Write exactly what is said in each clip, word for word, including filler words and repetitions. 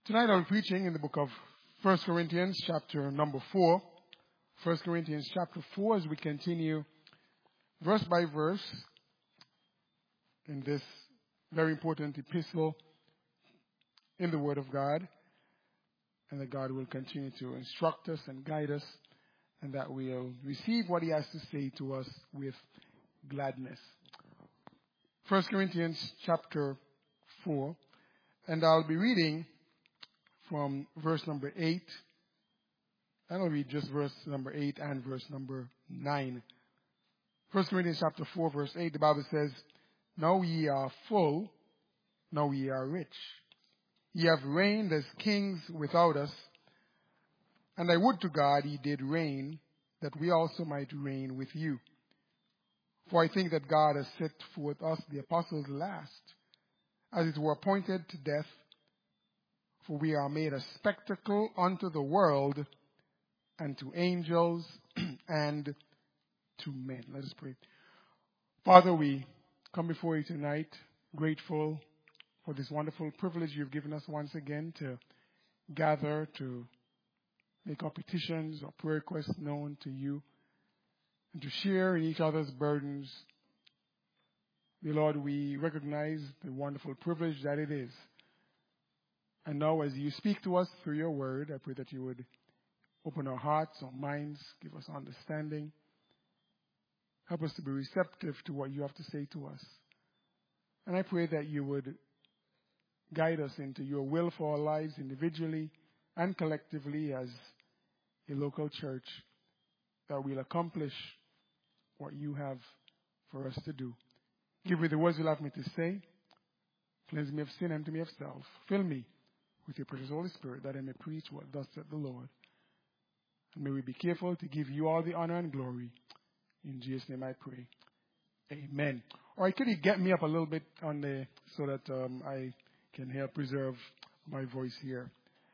Tonight I'm preaching in the book of First Corinthians, chapter number four. First Corinthians chapter four, as we continue verse by verse in this very important epistle in the Word of God. And that God will continue to instruct us and guide us, and that we'll receive what He has to say to us with gladness. First Corinthians chapter four, and I'll be reading from verse number eight. And I'll read just verse number eight and verse number nine. First Corinthians chapter four, verse eight, the Bible says, "Now ye are full, now ye are rich. Ye have reigned as kings without us. And I would to God ye did reign, that we also might reign with you. For I think that God has set forth us, the apostles, last, as it were appointed to death. For we are made a spectacle unto the world, and to angels, and to men." Let us pray. Father, we come before you tonight, grateful for this wonderful privilege you've given us once again to gather, to make our petitions or prayer requests known to you, and to share in each other's burdens. Dear Lord, we recognize the wonderful privilege that it is. And now as you speak to us through your word, I pray that you would open our hearts, our minds, give us understanding. Help us to be receptive to what you have to say to us. And I pray that you would guide us into your will for our lives individually and collectively as a local church, that we'll accomplish what you have for us to do. Give me the words you'll have me to say. Cleanse me of sin, empty me of self. Fill me with your precious Holy Spirit, that I may preach what thus said the Lord. And may we be careful to give you all the honor and glory. In Jesus' name I pray. Amen. All right, could you get me up a little bit on the so that um, I can help preserve my voice here.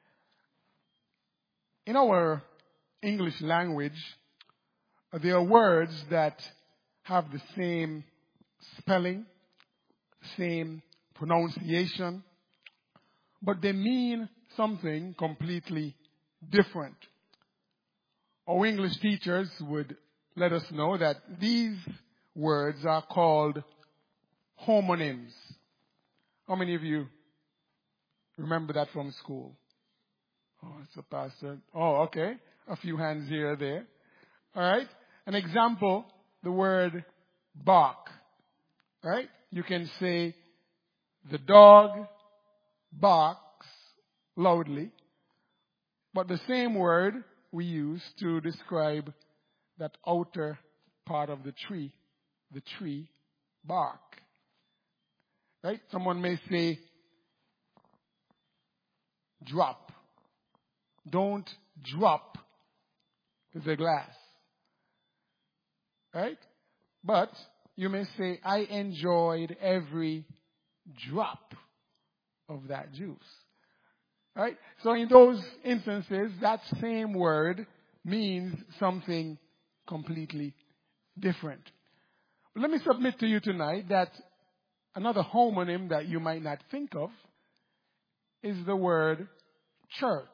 In our English language, there are words that have the same spelling, same pronunciation, but they mean something completely different. Our English teachers would let us know that these words are called homonyms. How many of you remember that from school? Oh, it's a pastor. Oh, okay. A few hands here or there. All right. An example, the word bark. All right. You can say the dog barks loudly, but the same word we use to describe that outer part of the tree, the tree bark. Right? Someone may say, drop. Don't drop the glass. Right? But you may say, I enjoyed every drop of that juice. Right? So in those instances, that same word means something completely different. But let me submit to you tonight that another homonym that you might not think of is the word church.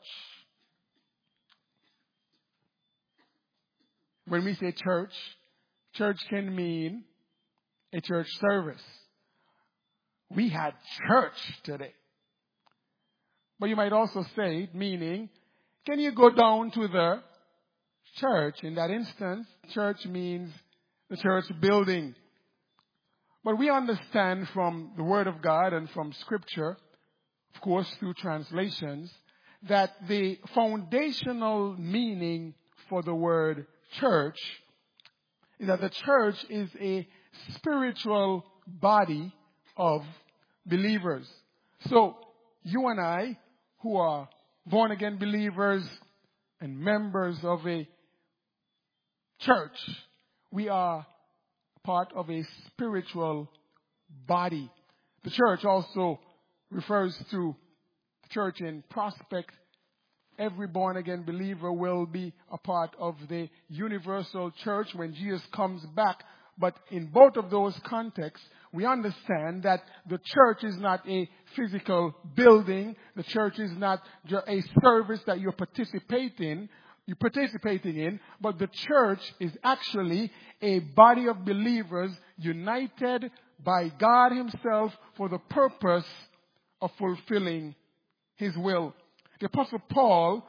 When we say church, church can mean a church service. We had church today. But you might also say it meaning, can you go down to the church? In that instance, church means the church building. But we understand from the Word of God and from Scripture, of course through translations, that the foundational meaning for the word church is that the church is a spiritual body of believers. So you and I, who are born again believers and members of a church, we are part of a spiritual body. The church also refers to the church in prospect. Every born again believer will be a part of the universal church when Jesus comes back. But in both of those contexts, we understand that the church is not a physical building. The church is not ju- a service that you're participating, you're participating in, but the church is actually a body of believers united by God Himself for the purpose of fulfilling His will. The Apostle Paul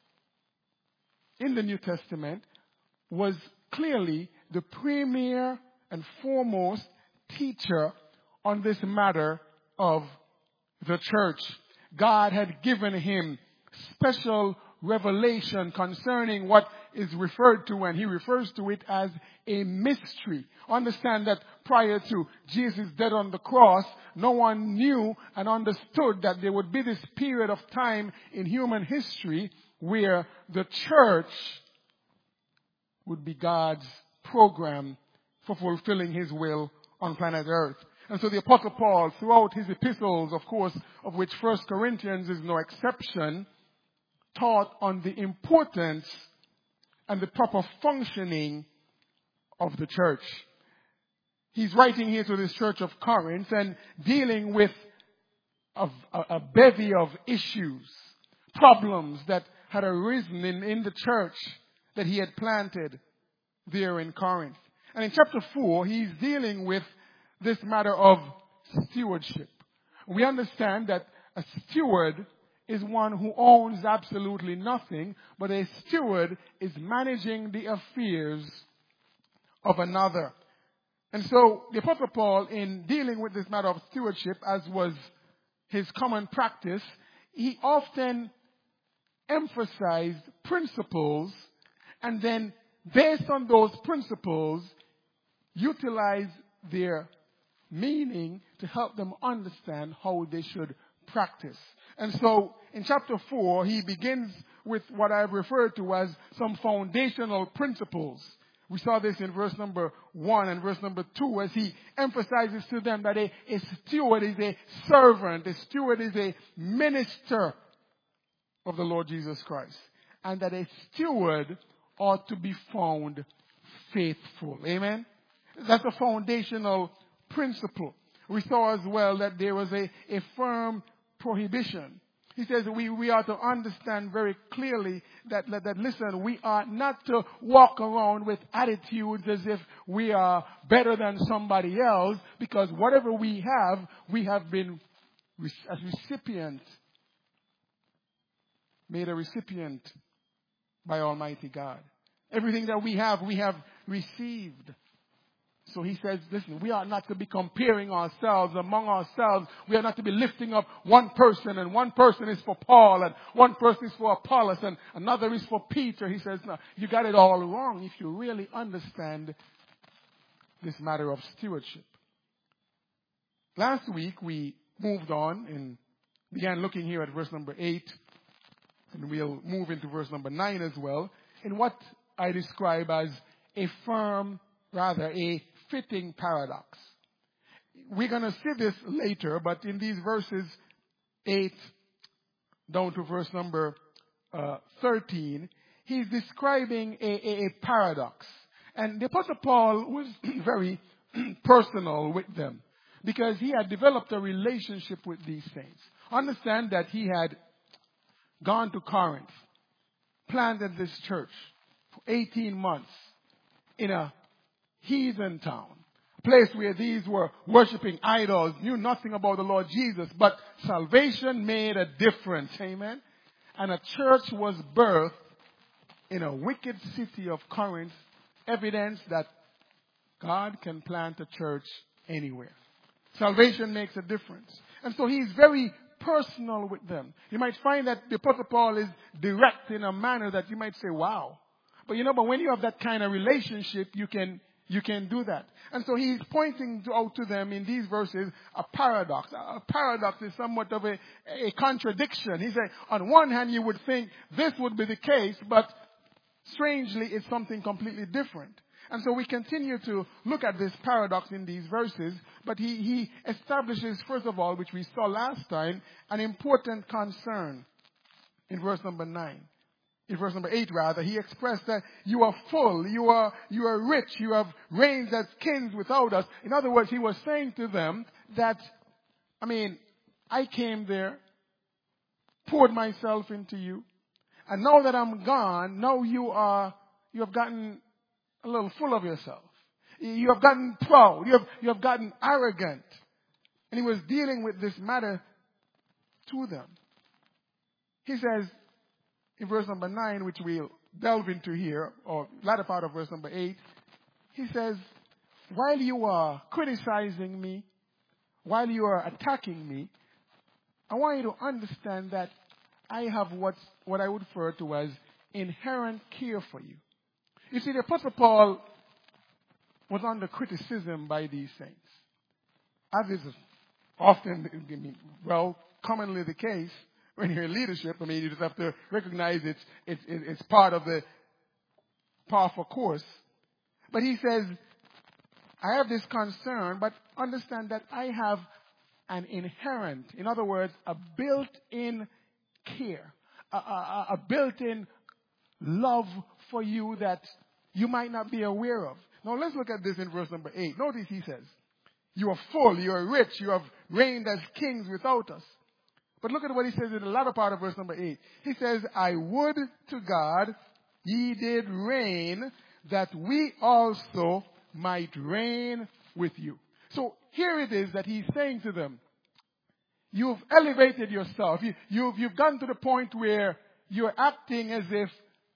in the New Testament was clearly the premier and foremost teacher on this matter of the church. God had given him special revelation concerning what is referred to, and he refers to it as a mystery. Understand that prior to Jesus' death on the cross, no one knew and understood that there would be this period of time in human history where the church would be God's program for fulfilling His will on planet Earth. And so the Apostle Paul, throughout his epistles, of course, of which First Corinthians is no exception, taught on the importance and the proper functioning of the church. He's writing here to this church of Corinth and dealing with a, a, a bevy of issues, problems that had arisen in, in the church that he had planted there in Corinth. And in chapter four, he's dealing with this matter of stewardship. We understand that a steward is one who owns absolutely nothing, but a steward is managing the affairs of another. And so the Apostle Paul, in dealing with this matter of stewardship, as was his common practice, he often emphasized principles and then, based on those principles, utilize their meaning to help them understand how they should practice. And so, in chapter four, he begins with what I've referred to as some foundational principles. We saw this in verse number one and verse number two, as he emphasizes to them that a, a steward is a servant, a steward is a minister of the Lord Jesus Christ, and that a steward ought to be found faithful. Amen? That's a foundational principle. We saw as well that there was a, a firm prohibition. He says we, we are to understand very clearly that, that, that, listen, we are not to walk around with attitudes as if we are better than somebody else, because whatever we have, we have been as recipient, made a recipient by Almighty God. Everything that we have, we have received. So he says, listen, we are not to be comparing ourselves among ourselves. We are not to be lifting up one person, and one person is for Paul, and one person is for Apollos, and another is for Peter. He says, no, you got it all wrong if you really understand this matter of stewardship. Last week we moved on and began looking here at verse number eight, and we'll move into verse number nine as well, in what I describe as a firm, rather a fitting paradox. We're going to see this later, but in these verses eight down to verse number uh, thirteen, he's describing a, a, a paradox. And the Apostle Paul was very personal with them, because he had developed a relationship with these saints. Understand that he had gone to Corinth, planted this church for eighteen months in a heathen town, a place where these were worshiping idols, knew nothing about the Lord Jesus, but salvation made a difference. Amen. And a church was birthed in a wicked city of Corinth, evidence that God can plant a church anywhere. Salvation makes a difference. And so he's very personal with them. You might find that the Apostle Paul is direct in a manner that you might say, wow. But you know, but when you have that kind of relationship, you can you can do that. And so he's pointing to, out to them in these verses a paradox. A paradox is somewhat of a, a contradiction. He said, on one hand, you would think this would be the case, but strangely, it's something completely different. And so we continue to look at this paradox in these verses, but he, he establishes, first of all, which we saw last time, an important concern in verse number nine. in verse number eight rather, he expressed that you are full, you are, you are rich, you have reigns as kings without us. In other words, he was saying to them that, I mean, I came there, poured myself into you, and now that I'm gone, now you are, you have gotten a little full of yourself. You have gotten proud. You have, you have gotten arrogant. And he was dealing with this matter to them. He says in verse number nine, which we'll delve into here, or latter part of verse number eight, he says, while you are criticizing me, while you are attacking me, I want you to understand that I have what's, what I would refer to as inherent care for you. You see, the Apostle Paul was under criticism by these saints. As is often, I mean, well, commonly the case when you're in leadership. I mean, you just have to recognize it's, it's, it's part of the powerful course. But he says, I have this concern, but understand that I have an inherent, in other words, a built-in care, a, a, a built-in love for you that you might not be aware of. Now let's look at this in verse number eight. Notice he says, you are full, you are rich, you have reigned as kings without us. But look at what he says in the latter part of verse number eight. He says, I would to God ye did reign, that we also might reign with you. So here it is that he's saying to them, you've elevated yourself. You, you've, you've gotten to the point where you're acting as if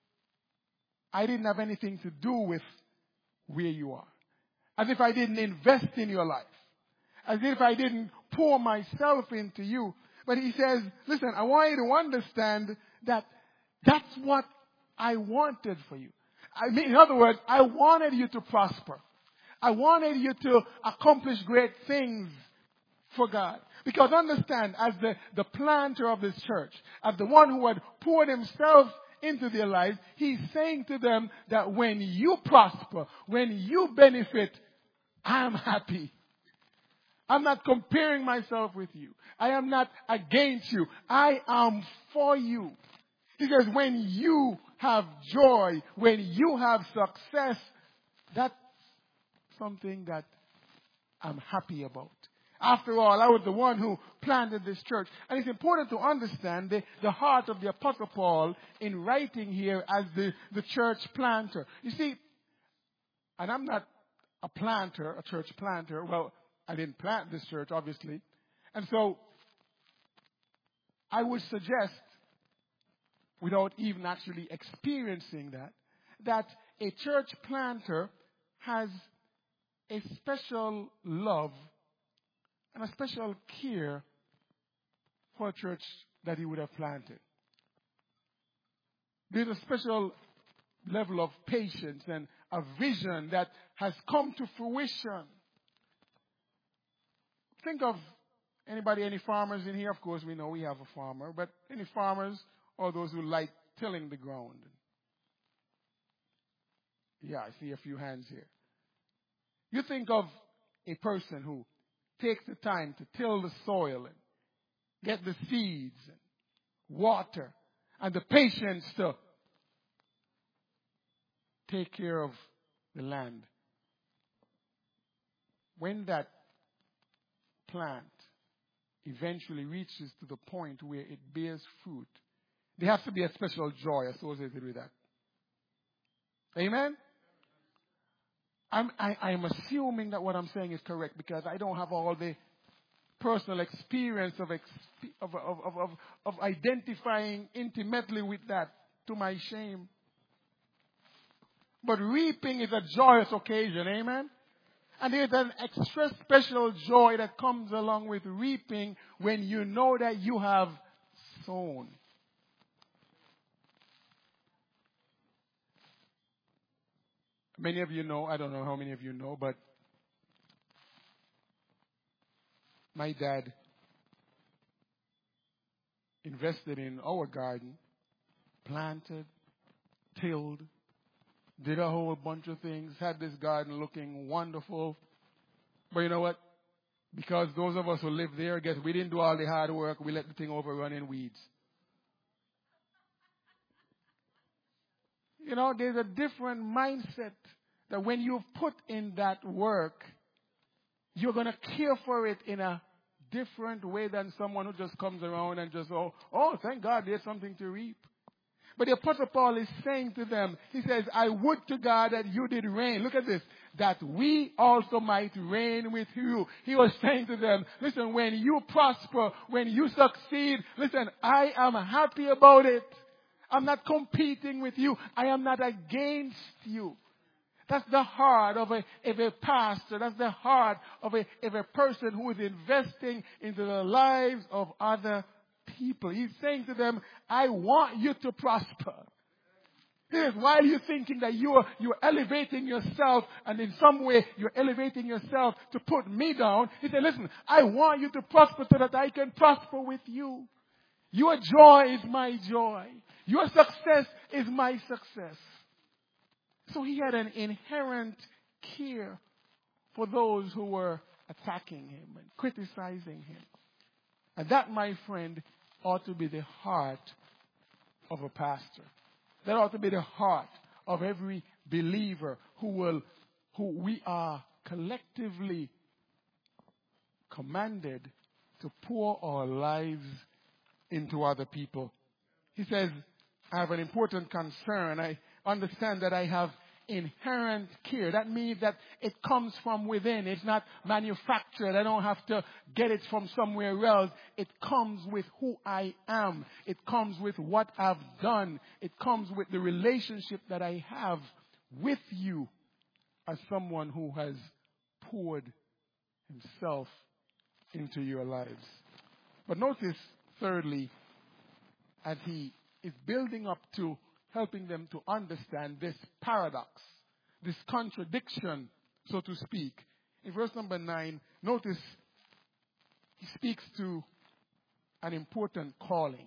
I didn't have anything to do with where you are. As if I didn't invest in your life. As if I didn't pour myself into you. But he says, listen, I want you to understand that that's what I wanted for you. I mean, in other words, I wanted you to prosper. I wanted you to accomplish great things for God. Because understand, as the, the planter of this church, as the one who had poured himself into their lives, he's saying to them that when you prosper, when you benefit, I'm happy. I'm not comparing myself with you. I am not against you. I am for you. He says, when you have joy, when you have success, that's something that I'm happy about. After all, I was the one who planted this church. And it's important to understand the, the heart of the Apostle Paul in writing here as the, the church planter. You see, and I'm not a planter, a church planter. Well, I didn't plant this church, obviously. And so, I would suggest, without even actually experiencing that, that a church planter has a special love and a special care for a church that he would have planted. There's a special level of patience and a vision that has come to fruition. Think of anybody, any farmers in here? Of course, we know we have a farmer, but any farmers or those who like tilling the ground? Yeah, I see a few hands here. You think of a person who takes the time to till the soil and get the seeds and water and the patience to take care of the land. When that plant eventually reaches to the point where it bears fruit, there has to be a special joy associated with that. Amen? I'm, I, I'm assuming that what I'm saying is correct because I don't have all the personal experience of, exp, of, of, of, of, of identifying intimately with that, to my shame. But reaping is a joyous occasion, amen? And there's an extra special joy that comes along with reaping when you know that you have sown. Many of you know, I don't know how many of you know, but my dad invested in our garden, planted, tilled, did a whole bunch of things, had this garden looking wonderful. But you know what? Because those of us who live there, I guess we didn't do all the hard work, we let the thing overrun in weeds. You know, there's a different mindset that when you put in that work, you're going to care for it in a different way than someone who just comes around and just, oh, oh, thank God there's something to reap. But the Apostle Paul is saying to them, he says, I would to God that you did reign. Look at this. That we also might reign with you. He was saying to them, listen, when you prosper, when you succeed, listen, I am happy about it. I'm not competing with you. I am not against you. That's the heart of a, of a pastor. That's the heart of a, of a person who is investing into the lives of other people. He's saying to them, I want you to prosper. Yes, while you're thinking that you're, you're elevating yourself and in some way you're elevating yourself to put me down, he said, listen, I want you to prosper so that I can prosper with you. Your joy is my joy. Your success is my success. So he had an inherent care for those who were attacking him and criticizing him. And that, my friend, ought to be the heart of a pastor. That ought to be the heart of every believer who will, who we are collectively commanded to pour our lives into other people. He says, I have an important concern. I understand that I have inherent care. That means that it comes from within. It's not manufactured. I don't have to get it from somewhere else. It comes with who I am. It comes with what I've done. It comes with the relationship that I have with you as someone who has poured himself into your lives. But notice, thirdly, as he is building up to helping them to understand this paradox, this contradiction, so to speak. In verse number nine, notice he speaks to an important calling.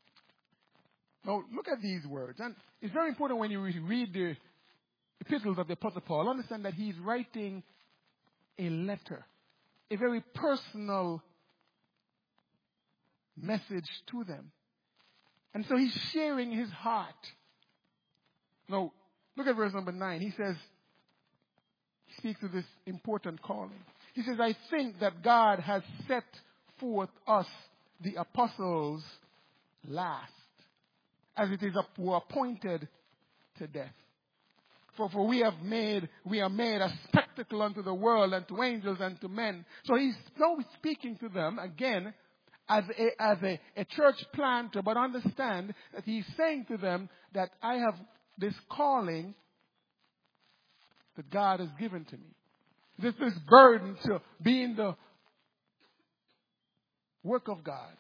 Now, look at these words. And it's very important when you read the epistles of the Apostle Paul, understand that he's writing a letter, a very personal message to them. And so he's sharing his heart. Now, look at verse number nine. He says, he speaks to this important calling. He says, I think that God has set forth us, the apostles, last, as it is were appointed to death. For, for we have made, we are made a spectacle unto the world and to angels and to men. So he's now speaking to them again as a, as a, a church planter, but understand that he's saying to them that I have this calling that God has given to me. This, this burden to be in the work of God,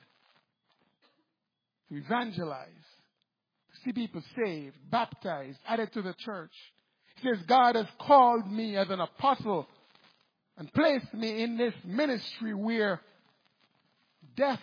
to evangelize, to see people saved, baptized, added to the church. He says, God has called me as an apostle and placed me in this ministry where death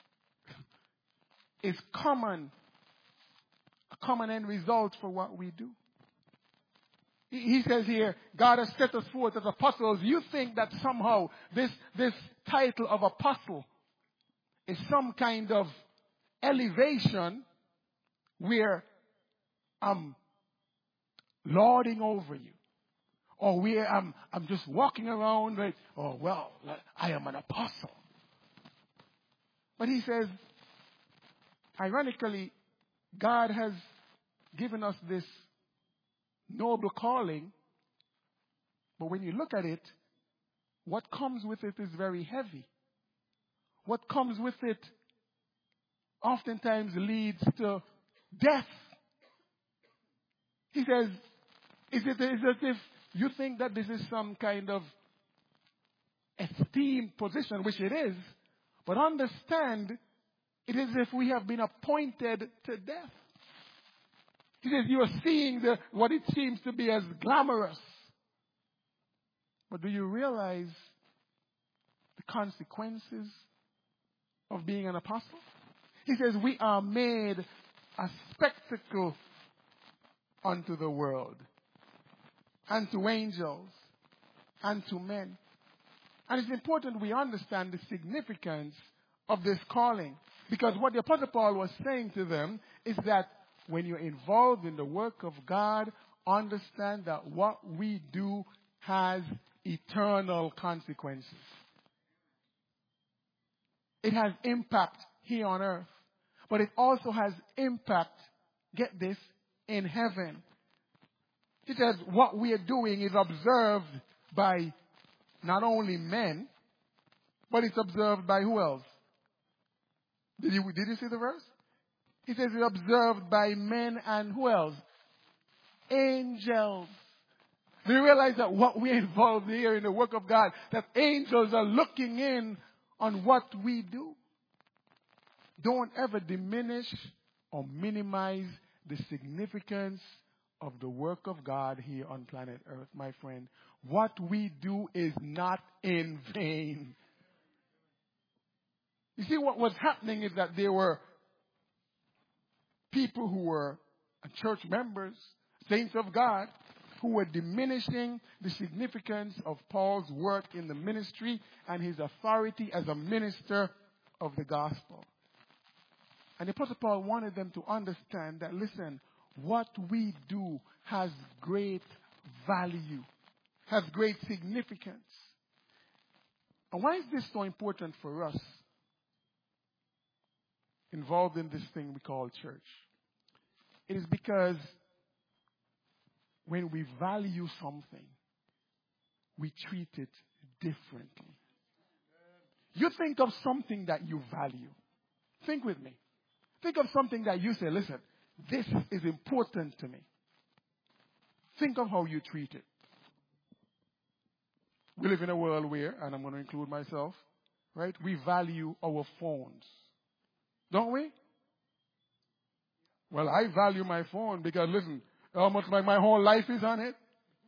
is common, a common end result for what we do. He says here, God has set us forth as apostles. You think that somehow this, this title of apostle is some kind of elevation where I'm lording over you. Or where I'm, I'm just walking around like, oh, well, I am an apostle. But he says, ironically, God has given us this noble calling, but when you look at it, what comes with it is very heavy. What comes with it oftentimes leads to death. He says, is it is as if you think that this is some kind of esteemed position, which it is, but understand it is as if we have been appointed to death. He says you are seeing the, what it seems to be as glamorous. But do you realize the consequences of being an apostle? He says we are made a spectacle unto the world, and to angels, and to men. And it's important we understand the significance of this calling. Because what the Apostle Paul was saying to them is that when you're involved in the work of God, understand that what we do has eternal consequences. It has impact here on earth, but it also has impact, get this, in heaven. It says what we are doing is observed by not only men, but it's observed by who else? Did you, did you see the verse? He says it's observed by men and who else? Angels. Do you realize that what we're involved here in the work of God, that angels are looking in on what we do? Don't ever diminish or minimize the significance of the work of God here on planet Earth, my friend. What we do is not in vain. You see, what was happening is that there were people who were church members, saints of God, who were diminishing the significance of Paul's work in the ministry and his authority as a minister of the gospel. And the Apostle Paul wanted them to understand that, listen, what we do has great value, has great significance. And why is this so important for us involved in this thing we call church? It is because when we value something, we treat it differently. You think of something that you value. Think with me. Think of something that you say, listen, this is important to me. Think of how you treat it. We live in a world where, and I'm going to include myself, right? We value our phones. Don't we? Well, I value my phone because, listen, almost like my whole life is on it.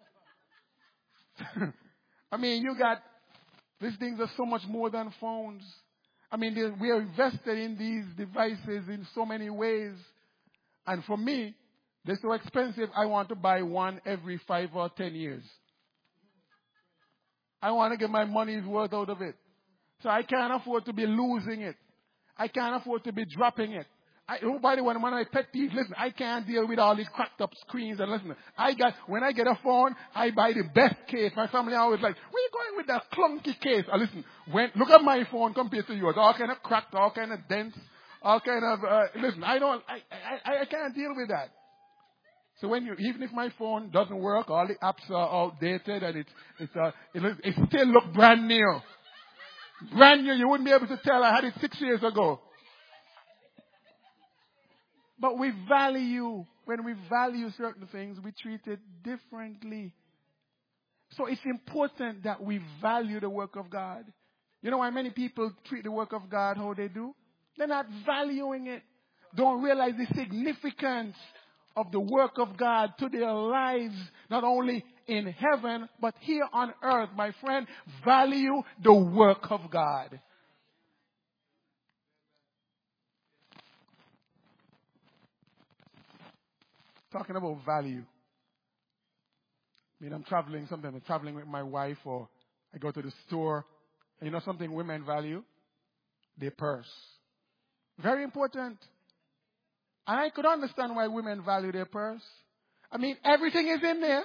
I mean, you got, these things are so much more than phones. I mean, we are invested in these devices in so many ways. And for me, they're so expensive, I want to buy one every five or ten years. I want to get my money's worth out of it. So I can't afford to be losing it. I can't afford to be dropping it. I, oh, by the way, one of my pet peeves, listen, I can't deal with all these cracked up screens. And listen, I got, when I get a phone, I buy the best case. My family always like, where you going with that clunky case? Uh, listen, when, look at my phone compared to yours. All kind of cracked, all kind of dents, all kind of, uh, listen, I don't, I, I, I can't deal with that. So when you, even if my phone doesn't work, all the apps are outdated and it's, it's, uh, it, it still look brand new. Brand new, you wouldn't be able to tell I had it six years ago. But we value, when we value certain things, we treat it differently. So it's important that we value the work of God. You know why many people treat the work of God how they do? They're not valuing it. Don't realize the significance of the work of God to their lives, not only in heaven, but here on earth. My friend, value the work of God. Talking about value. I mean, I'm traveling, sometimes I'm traveling with my wife, or I go to the store. And you know something women value? Their purse. Very important. And I could understand why women value their purse. I mean, everything is in there.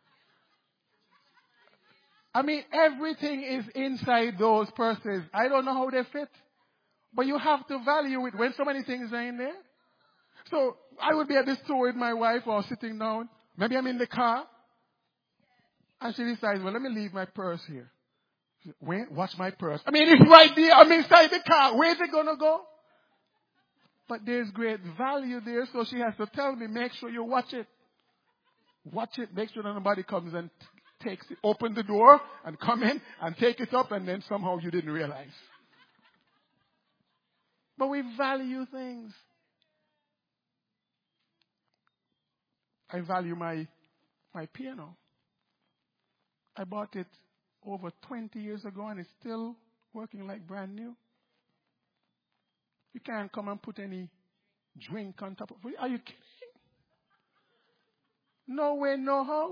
I mean, everything is inside those purses. I don't know how they fit. But you have to value it when so many things are in there. So I would be at the store with my wife or sitting down. Maybe I'm in the car. And she decides, well, let me leave my purse here. Wait, watch my purse. I mean, it's right there. I'm inside the car. Where's it going to go? But there's great value there. So she has to tell me, make sure you watch it. Watch it. Make sure that nobody comes and takes it. Open the door and come in and take it up. And then somehow you didn't realize. But we value things. I value my, my piano. I bought it over twenty years ago and it's still working like brand new. You can't come and put any drink on top of it. Are you kidding? No way, no how.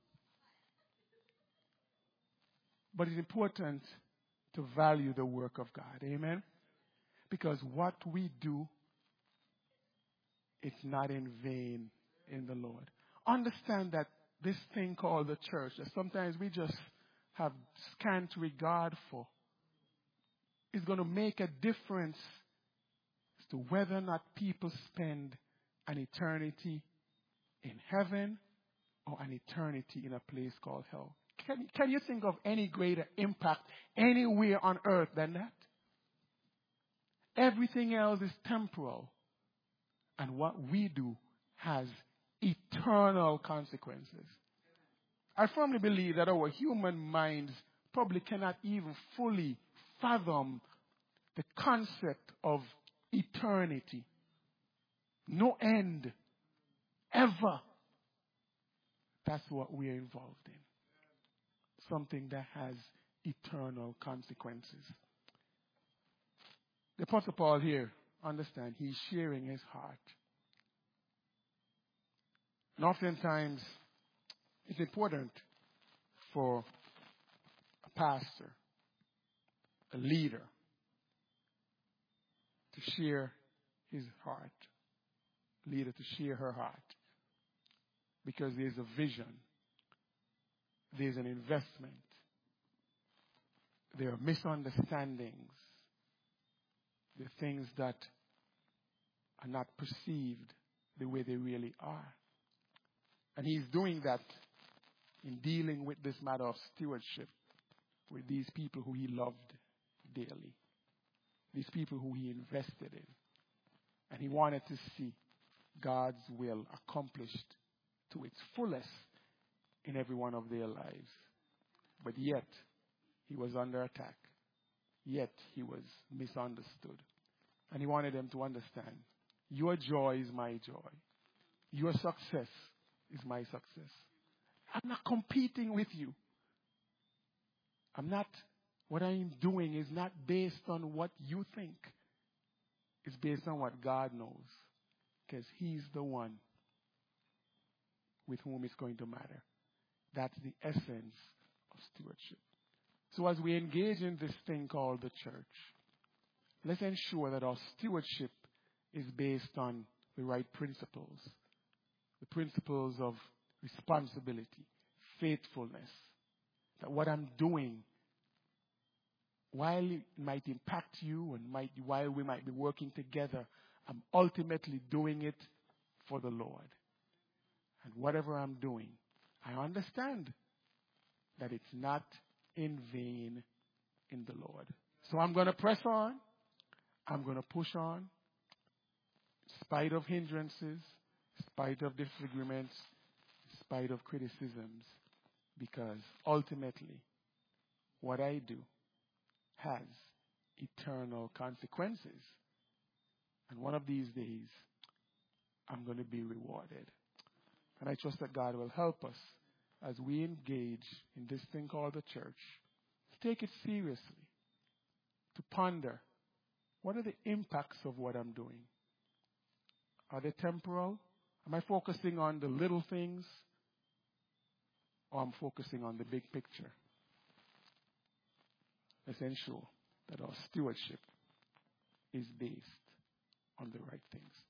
But it's important to value the work of God. Amen? Because what we do it's not in vain in the Lord. Understand that this thing called the church, that sometimes we just have scant regard for, is going to make a difference as to whether or not people spend an eternity in heaven or an eternity in a place called hell. Can, can you think of any greater impact anywhere on earth than that? Everything else is temporal. And what we do has eternal consequences. I firmly believe that our human minds probably cannot even fully fathom the concept of eternity. No end. Ever. That's what we're involved in. Something that has eternal consequences. The Apostle Paul here, understand, he's sharing his heart. And oftentimes, it's important for a pastor, a leader, to share his heart. A leader to share her heart. Because there's a vision. There's an investment. There are misunderstandings. There are things that are not perceived the way they really are. And he's doing that in dealing with this matter of stewardship with these people who he loved dearly. These people who he invested in. And he wanted to see God's will accomplished to its fullest in every one of their lives. But yet, he was under attack. Yet, he was misunderstood. And he wanted them to understand, your joy is my joy. Your success is my success. I'm not competing with you. I'm not, what I'm doing is not based on what you think. It's based on what God knows. Because he's the one with whom it's going to matter. That's the essence of stewardship. So as we engage in this thing called the church, let's ensure that our stewardship is based on the right principles. The principles of responsibility, faithfulness. That what I'm doing, while it might impact you and might, while we might be working together, I'm ultimately doing it for the Lord. And whatever I'm doing, I understand that it's not in vain in the Lord. So I'm going to press on. I'm going to push on. In spite of hindrances, in spite of disagreements, in spite of criticisms. Because ultimately, what I do has eternal consequences. And one of these days, I'm going to be rewarded. And I trust that God will help us as we engage in this thing called the church. To take it seriously. To ponder, what are the impacts of what I'm doing? Are they temporal? Am I focusing on the little things? Or I'm focusing on the big picture? Let's ensure that our stewardship is based on the right things.